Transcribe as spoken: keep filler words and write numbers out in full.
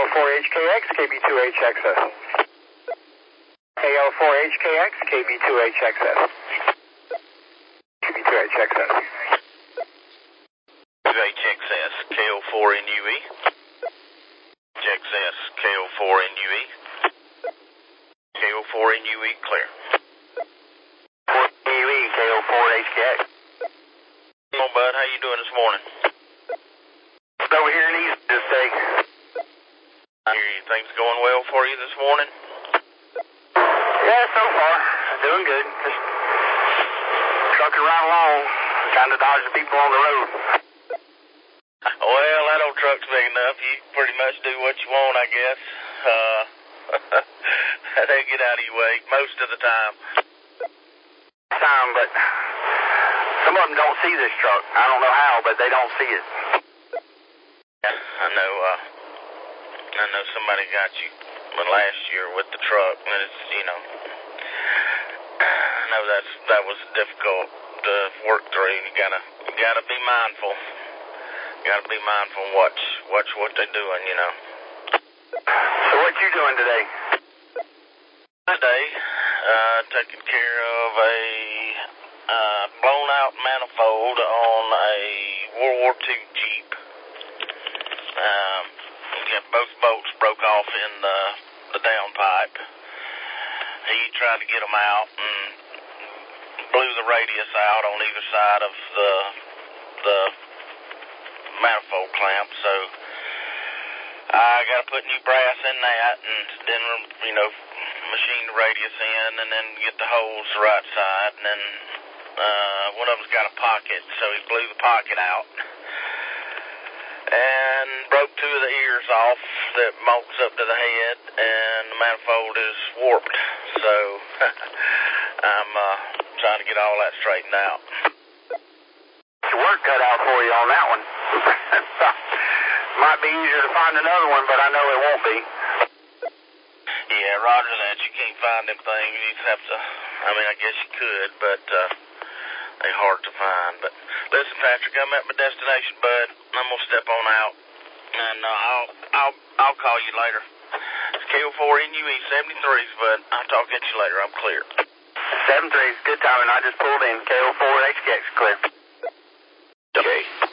L four H K X, K B two H X S. K L four H K X, K B two H X S. K B two H X S. two H X S, K O four N U E. H X S, K O four N U E. K O four N U E, clear. four N U E, K O four H K X. Come on, bud, how you doing this morning? Over here in East this day. I hear you. Things going well for you this morning? Yeah, so far. Doing good. Just trucking right along, trying to dodge the people on the road. Well, that old truck's big enough. You pretty much do what you want, I guess. Uh, they get out of your way most of the time. Time, but some of them don't see this truck. I don't know how, but they don't see it. Yeah, I know. Uh, I know somebody got you last year with the truck, and it's you know. I know that's that was difficult to work through. You gotta you gotta be mindful. You gotta be mindful and watch watch what they're doing. You know. So what you doing today? Today, uh, taking care of a uh, blown out manifold on a World War Two Jeep. Um, yeah, both bolts broke off in the, the downpipe. He tried to get them out and blew the radius out on either side of the the manifold clamp. So I got to put new brass in that, and then you know machine the radius in, and then get the holes the right side, and then uh, one of them's got a pocket, so he blew the pocket out. And broke two of the ears off that bolts up to the head, and the manifold is warped. So I'm uh, trying to get all that straightened out. Your work cut out for you on that one. Might be easier to find another one, but I know it won't be. Yeah, roger that. You can't find them things. You just have to. I mean, I guess you could, but uh, they're hard to find. But listen, Patrick, I'm at my destination, bud. I'm gonna step on out, and uh, I'll I'll I'll call you later. It's K O four N U E seventy-threes, bud. I'll talk at you later. I'm clear. seven three is good timing. I just pulled in. K O four H K X clear. Okay.